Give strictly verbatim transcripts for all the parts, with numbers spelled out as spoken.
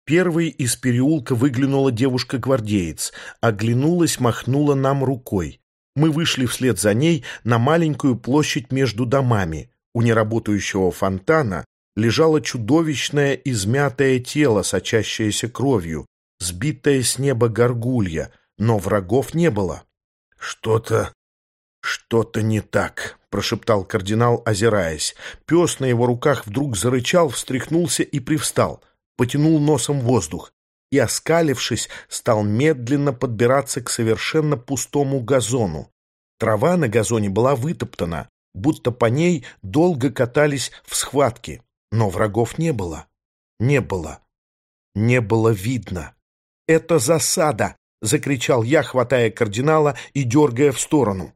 Первой из переулка выглянула девушка-гвардеец, оглянулась, махнула нам рукой. Мы вышли вслед за ней на маленькую площадь между домами. У неработающего фонтана лежало чудовищное измятое тело, сочащееся кровью, сбитая с неба горгулья, но врагов не было. «Что-то, что-то не так», — прошептал кардинал, озираясь. Пес на его руках вдруг зарычал, встряхнулся и привстал, потянул носом воздух и, оскалившись, стал медленно подбираться к совершенно пустому газону. Трава на газоне была вытоптана, будто по ней долго катались в схватке, но врагов не было. Не было. Не было видно. «Это засада!» — закричал я, хватая кардинала и дергая в сторону.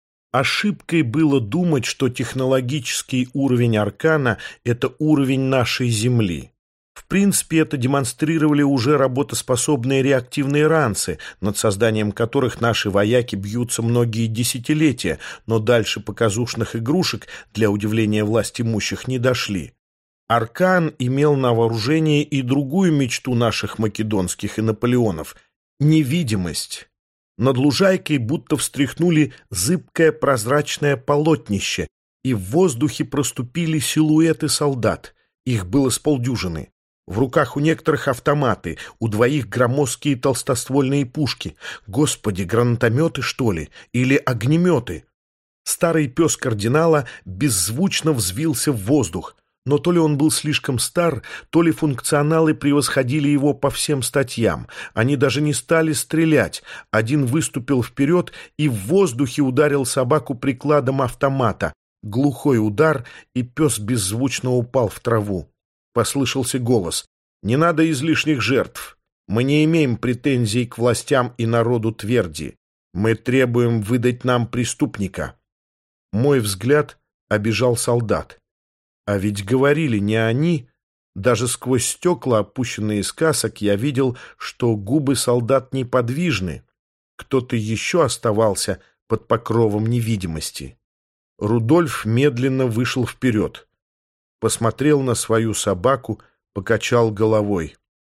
Ошибкой было думать, что технологический уровень Аркана — это уровень нашей Земли. В принципе, это демонстрировали уже работоспособные реактивные ранцы, над созданием которых наши вояки бьются многие десятилетия, но дальше показушных игрушек для удивления власть имущих не дошли. Аркан имел на вооружении и другую мечту наших македонских и Наполеонов — невидимость. Над лужайкой будто встряхнули зыбкое прозрачное полотнище, и в воздухе проступили силуэты солдат. Их было с полдюжины. В руках у некоторых автоматы, у двоих громоздкие толстоствольные пушки. Господи, гранатометы, что ли? Или огнеметы? Старый пес кардинала беззвучно взвился в воздух. Но то ли он был слишком стар, то ли функционалы превосходили его по всем статьям. Они даже не стали стрелять. Один выступил вперед и в воздухе ударил собаку прикладом автомата. Глухой удар, и пес беззвучно упал в траву. Послышался голос: «Не надо излишних жертв. Мы не имеем претензий к властям и народу Тверди. Мы требуем выдать нам преступника». Мой взгляд обежал солдат. А ведь говорили не они. Даже сквозь стекла, опущенные из касок, я видел, что губы солдат неподвижны. Кто-то еще оставался под покровом невидимости. Рудольф медленно вышел вперед. Посмотрел на свою собаку, покачал головой.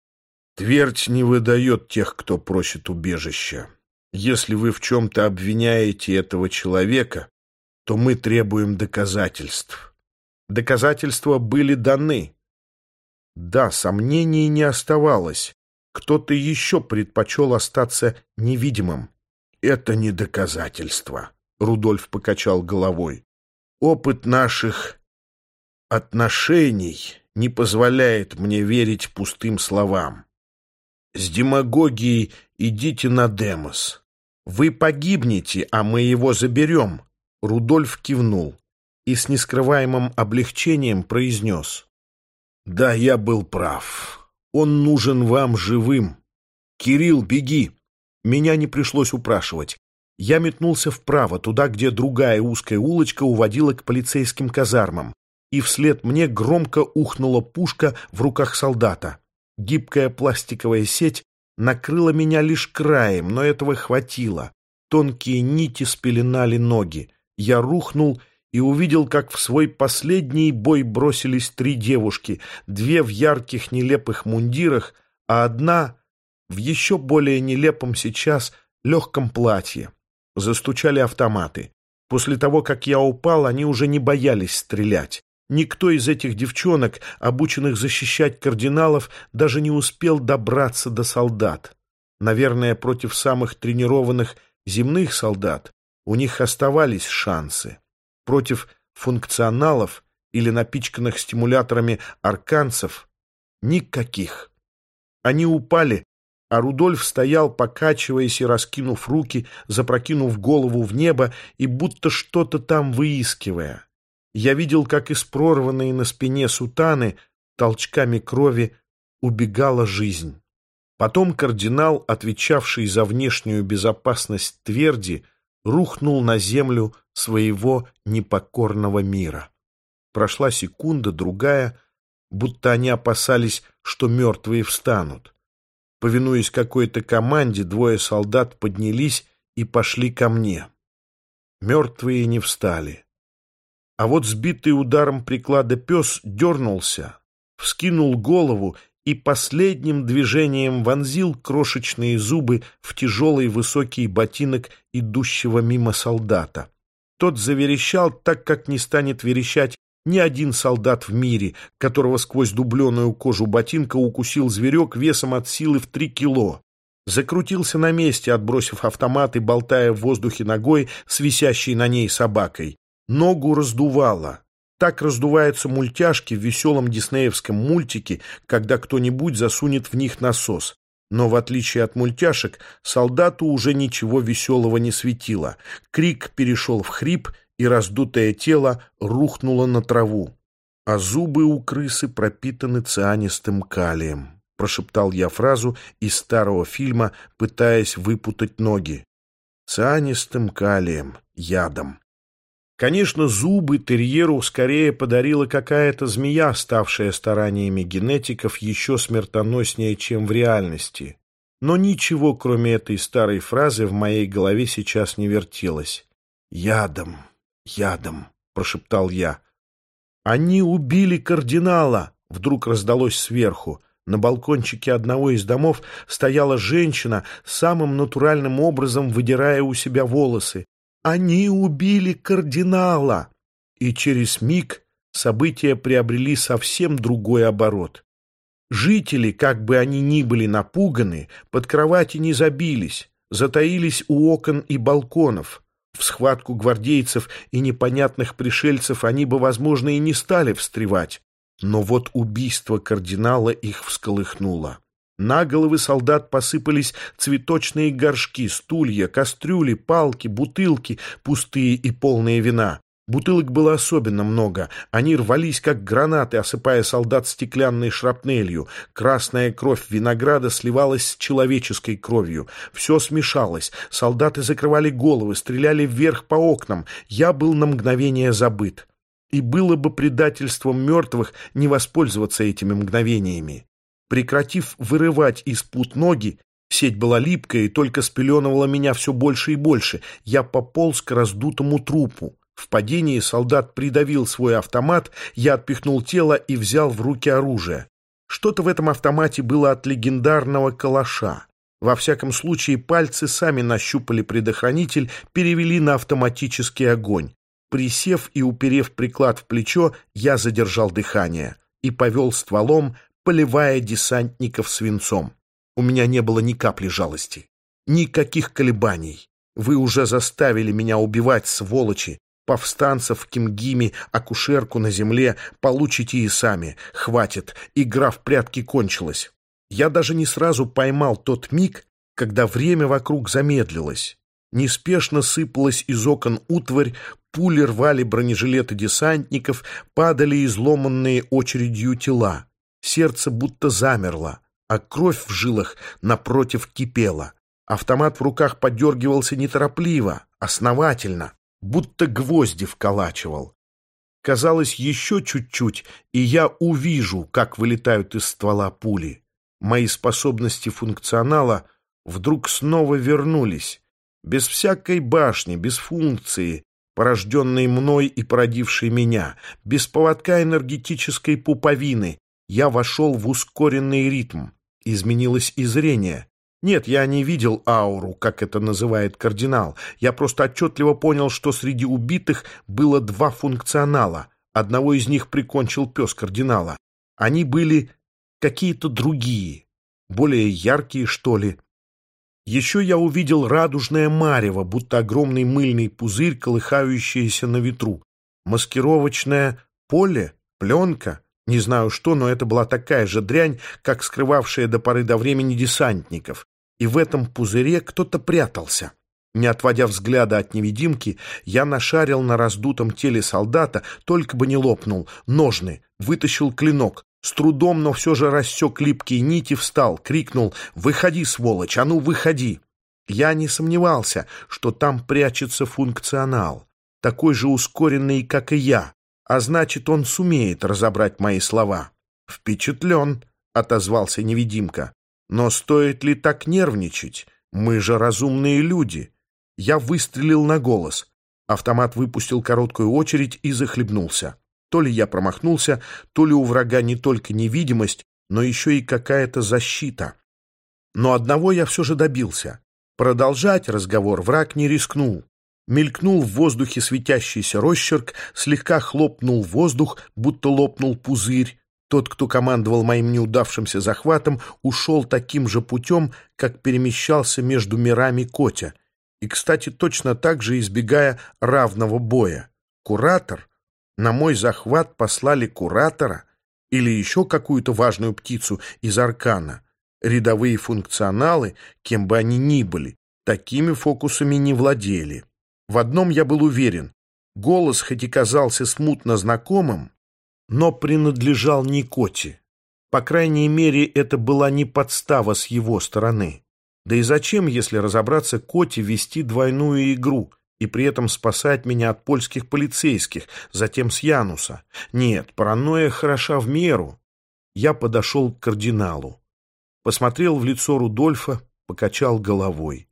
«Твердь не выдает тех, кто просит убежища. Если вы в чем-то обвиняете этого человека, то мы требуем доказательств». Доказательства были даны. Да, сомнений не оставалось. Кто-то еще предпочел остаться невидимым. «Это не доказательство», — Рудольф покачал головой. «Опыт наших отношений не позволяет мне верить пустым словам. С демагогией идите на Демос. Вы погибнете, а мы его заберем». Рудольф кивнул и с нескрываемым облегчением произнес: «Да, я был прав. Он нужен вам живым. Кирилл, беги!» Меня не пришлось упрашивать. Я метнулся вправо, туда, где другая узкая улочка уводила к полицейским казармам, и вслед мне громко ухнула пушка в руках солдата. Гибкая пластиковая сеть накрыла меня лишь краем, но этого хватило. Тонкие нити спеленали ноги. Я рухнул и увидел, как в свой последний бой бросились три девушки, две в ярких нелепых мундирах, а одна в еще более нелепом сейчас легком платье. Застучали автоматы. После того, как я упал, они уже не боялись стрелять. Никто из этих девчонок, обученных защищать кардиналов, даже не успел добраться до солдат. Наверное, против самых тренированных земных солдат у них оставались шансы. Против функционалов или напичканных стимуляторами арканцев никаких. Они упали, а Рудольф стоял, покачиваясь и раскинув руки, запрокинув голову в небо и будто что-то там выискивая. Я видел, как из прорванной на спине сутаны толчками крови убегала жизнь. Потом кардинал, отвечавший за внешнюю безопасность Тверди, рухнул на землю своего непокорного мира. Прошла секунда, другая, будто они опасались, что мертвые встанут. Повинуясь какой-то команде, двое солдат поднялись и пошли ко мне. Мертвые не встали. А вот сбитый ударом приклада пес дернулся, вскинул голову и последним движением вонзил крошечные зубы в тяжелый высокий ботинок идущего мимо солдата. Тот заверещал так, как не станет верещать ни один солдат в мире, которого сквозь дубленую кожу ботинка укусил зверек весом от силы в три кило. Закрутился на месте, отбросив автомат и болтая в воздухе ногой с висящей на ней собакой. Ногу раздувало. Так раздуваются мультяшки в веселом диснеевском мультике, когда кто-нибудь засунет в них насос. Но в отличие от мультяшек, солдату уже ничего веселого не светило. Крик перешел в хрип, и раздутое тело рухнуло на траву. А зубы у крысы пропитаны цианистым калием. Прошептал я фразу из старого фильма, пытаясь выпутать ноги. Цианистым калием, ядом. Конечно, зубы терьеру скорее подарила какая-то змея, ставшая стараниями генетиков еще смертоноснее, чем в реальности. Но ничего, кроме этой старой фразы, в моей голове сейчас не вертелось. «Ядом, ядом», — прошептал я. «Они убили кардинала!» — вдруг раздалось сверху. На балкончике одного из домов стояла женщина, самым натуральным образом выдирая у себя волосы. «Они убили кардинала!» И через миг события приобрели совсем другой оборот. Жители, как бы они ни были напуганы, под кровати не забились, затаились у окон и балконов. В схватку гвардейцев и непонятных пришельцев они бы, возможно, и не стали встревать. Но вот убийство кардинала их всколыхнуло. На головы солдат посыпались цветочные горшки, стулья, кастрюли, палки, бутылки, пустые и полные вина. Бутылок было особенно много. Они рвались, как гранаты, осыпая солдат стеклянной шрапнелью. Красная кровь винограда сливалась с человеческой кровью. Все смешалось. Солдаты закрывали головы, стреляли вверх по окнам. Я был на мгновение забыт. И было бы предательством мертвых не воспользоваться этими мгновениями. Прекратив вырывать из пут ноги, сеть была липкая и только спеленывала меня все больше и больше, я пополз к раздутому трупу. В падении солдат придавил свой автомат, я отпихнул тело и взял в руки оружие. Что-то в этом автомате было от легендарного калаша. Во всяком случае, пальцы сами нащупали предохранитель, перевели на автоматический огонь. Присев и уперев приклад в плечо, я задержал дыхание и повел стволом, поливая десантников свинцом. У меня не было ни капли жалости, никаких колебаний. Вы уже заставили меня убивать, сволочи. Повстанцев в Кимгиме, акушерку на земле, получите и сами. Хватит, игра в прятки кончилась. Я даже не сразу поймал тот миг, когда время вокруг замедлилось. Неспешно сыпалась из окон утварь, пули рвали бронежилеты десантников, падали изломанные очередью тела. Сердце будто замерло, а кровь в жилах напротив кипела. Автомат в руках подергивался неторопливо, основательно, будто гвозди вколачивал. Казалось, еще чуть-чуть, и я увижу, как вылетают из ствола пули. Мои способности функционала вдруг снова вернулись. Без всякой башни, без функции, порожденной мной и породившей меня, без поводка энергетической пуповины, я вошел в ускоренный ритм. Изменилось и зрение. Нет, я не видел ауру, как это называет кардинал. Я просто отчетливо понял, что среди убитых было два функционала. Одного из них прикончил пес кардинала. Они были какие-то другие, более яркие, что ли. Еще я увидел радужное марево, будто огромный мыльный пузырь, колыхающийся на ветру. Маскировочное поле, пленка. Не знаю что, но это была такая же дрянь, как скрывавшая до поры до времени десантников. И в этом пузыре кто-то прятался. Не отводя взгляда от невидимки, я нашарил на раздутом теле солдата, только бы не лопнул, ножны, вытащил клинок. С трудом, но все же рассек липкие нити, встал, крикнул: «Выходи, сволочь, а ну выходи!» Я не сомневался, что там прячется функционал, такой же ускоренный, как и я. А значит, он сумеет разобрать мои слова. «Впечатлен», — отозвался невидимка. «Но стоит ли так нервничать? Мы же разумные люди». Я выстрелил на голос. Автомат выпустил короткую очередь и захлебнулся. То ли я промахнулся, то ли у врага не только невидимость, но еще и какая-то защита. Но одного я все же добился. Продолжать разговор враг не рискнул. Мелькнул в воздухе светящийся росчерк, слегка хлопнул воздух, будто лопнул пузырь. Тот, кто командовал моим неудавшимся захватом, ушел таким же путем, как перемещался между мирами Котя. И, кстати, точно так же избегая равного боя. Куратор? На мой захват послали куратора? Или еще какую-то важную птицу из аркана? Рядовые функционалы, кем бы они ни были, такими фокусами не владели. В одном я был уверен. Голос, хоть и казался смутно знакомым, но принадлежал не Коте. По крайней мере, это была не подстава с его стороны. Да и зачем, если разобраться, Коте вести двойную игру и при этом спасать меня от польских полицейских, затем с Януса? Нет, паранойя хороша в меру. Я подошел к кардиналу. Посмотрел в лицо Рудольфа, покачал головой.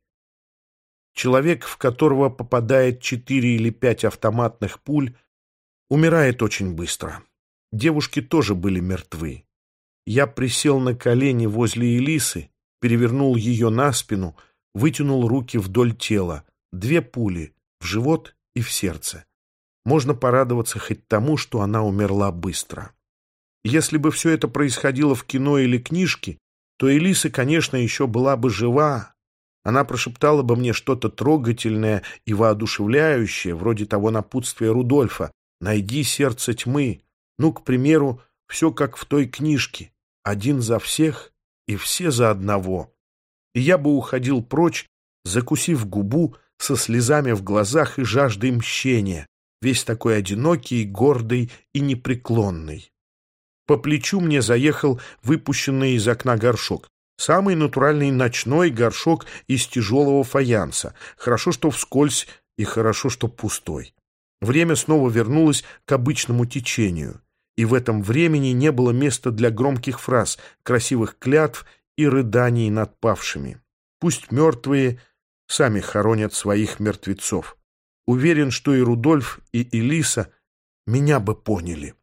Человек, в которого попадает четыре или пять автоматных пуль, умирает очень быстро. Девушки тоже были мертвы. Я присел на колени возле Элисы, перевернул ее на спину, вытянул руки вдоль тела. Две пули в живот и в сердце. Можно порадоваться хоть тому, что она умерла быстро. Если бы все это происходило в кино или книжке, то Элиса, конечно, еще была бы жива. Она прошептала бы мне что-то трогательное и воодушевляющее, вроде того напутствия Рудольфа: «Найди сердце тьмы». Ну, к примеру, все как в той книжке: один за всех и все за одного. И я бы уходил прочь, закусив губу, со слезами в глазах и жаждой мщения, весь такой одинокий, гордый и непреклонный. По плечу мне заехал выпущенный из окна горшок. Самый натуральный ночной горшок из тяжелого фаянса. Хорошо, что вскользь, и хорошо, что пустой. Время снова вернулось к обычному течению. И в этом времени не было места для громких фраз, красивых клятв и рыданий над павшими. Пусть мертвые сами хоронят своих мертвецов. Уверен, что и Рудольф, и Элиса меня бы поняли.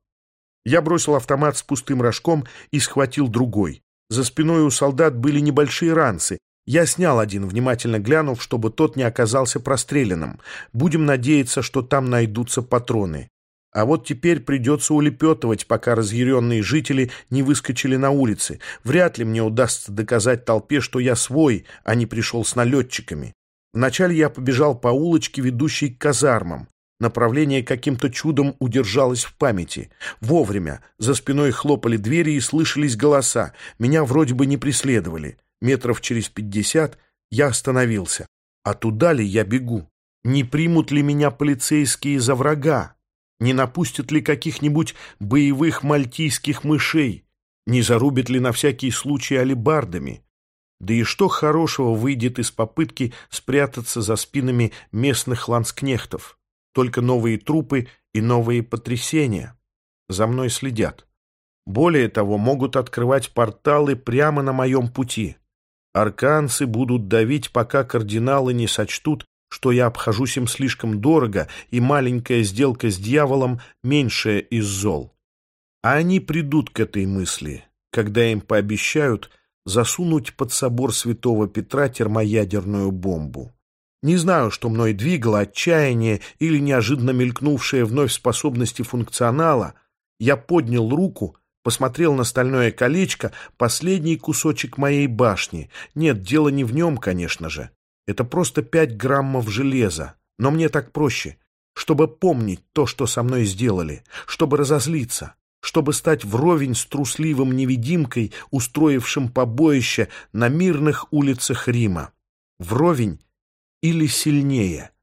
Я бросил автомат с пустым рожком и схватил другой. За спиной у солдат были небольшие ранцы. Я снял один, внимательно глянув, чтобы тот не оказался простреленным. Будем надеяться, что там найдутся патроны. А вот теперь придется улепетывать, пока разъяренные жители не выскочили на улицы. Вряд ли мне удастся доказать толпе, что я свой, а не пришел с налетчиками. Вначале я побежал по улочке, ведущей к казармам. Направление каким-то чудом удержалось в памяти. Вовремя. За спиной хлопали двери и слышались голоса. Меня вроде бы не преследовали. Метров через пятьдесят я остановился. А туда ли я бегу? Не примут ли меня полицейские за врага? Не напустят ли каких-нибудь боевых мальтийских мышей? Не зарубят ли на всякий случай алебардами? Да и что хорошего выйдет из попытки спрятаться за спинами местных ланскнехтов? Только новые трупы и новые потрясения. За мной следят. Более того, могут открывать порталы прямо на моем пути. Арканцы будут давить, пока кардиналы не сочтут, что я обхожусь им слишком дорого, и маленькая сделка с дьяволом меньшая из зол. А они придут к этой мысли, когда им пообещают засунуть под собор святого Петра термоядерную бомбу. Не знаю, что мной двигало, отчаяние или неожиданно мелькнувшие вновь способности функционала. Я поднял руку, посмотрел на стальное колечко, последний кусочек моей башни. Нет, дело не в нем, конечно же. Это просто пять граммов железа. Но мне так проще. Чтобы помнить то, что со мной сделали. Чтобы разозлиться. Чтобы стать вровень с трусливым невидимкой, устроившим побоище на мирных улицах Рима. Вровень или сильнее.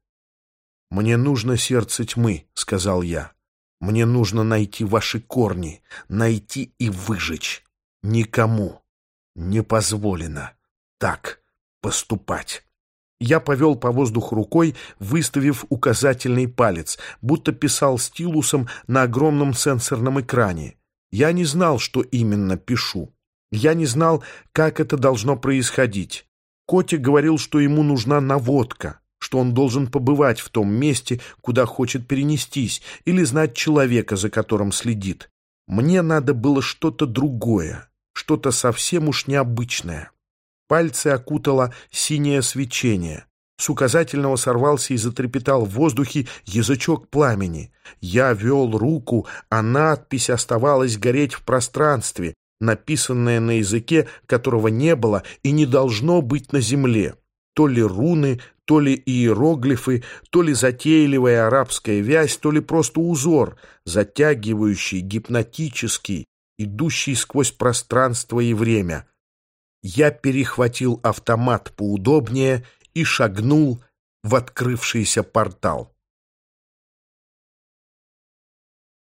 «Мне нужно сердце тьмы», — сказал я. «Мне нужно найти ваши корни, найти и выжечь. Никому не позволено так поступать». Я повел по воздуху рукой, выставив указательный палец, будто писал стилусом на огромном сенсорном экране. Я не знал, что именно пишу. Я не знал, как это должно происходить. Котя говорил, что ему нужна наводка, что он должен побывать в том месте, куда хочет перенестись, или знать человека, за которым следит. Мне надо было что-то другое. что-то совсем уж необычное. Пальцы окутало синее свечение. С указательного сорвался и затрепетал в воздухе язычок пламени. Я вел руку, а надпись оставалась гореть в пространстве, написанная на языке, которого не было и не должно быть на земле. То ли руны, то ли иероглифы, то ли затейливая арабская вязь, то ли просто узор, затягивающий, гипнотический, идущий сквозь пространство и время. Я перехватил автомат поудобнее и шагнул в открывшийся портал.